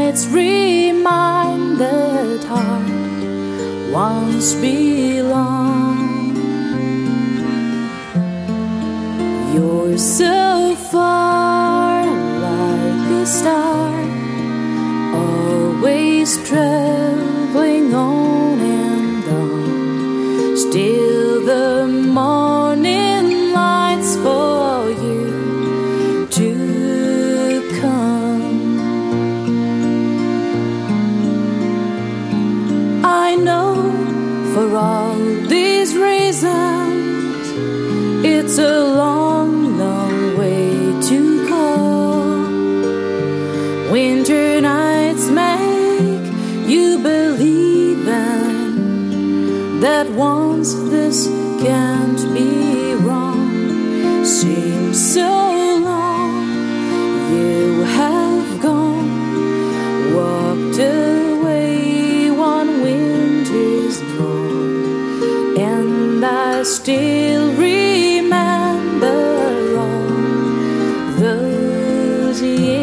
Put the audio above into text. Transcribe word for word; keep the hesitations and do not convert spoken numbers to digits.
nights remind that heart once belonged. You're so far, like a star, always traveling on and on. Still the morning lights for you to come. I know for all these reasons it's a long, long way to go. Winter nights make you believe in that once this can't be wrong. Seems so long you have gone, walked away one winter's morn, and I still remember all those years.